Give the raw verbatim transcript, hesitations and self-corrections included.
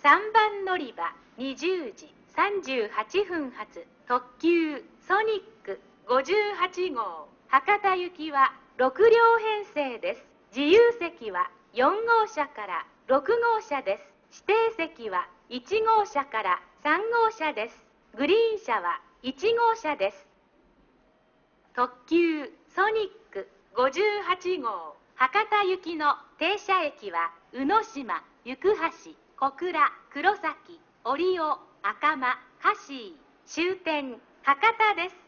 さんばん乗り場にじゅうじさんじゅうはっぷん発特急ソニックごじゅうはちごう博多行きはろくりょう編成です。自由席はよんごうしゃからろくごうしゃです。指定席はいちごうしゃからさんごうしゃです。グリーン車はいちごうしゃです。特急ソニックごじゅうはちごう博多行きの停車駅は宇野島、行橋、小倉、黒崎、折尾、赤間、香椎、終点博多です。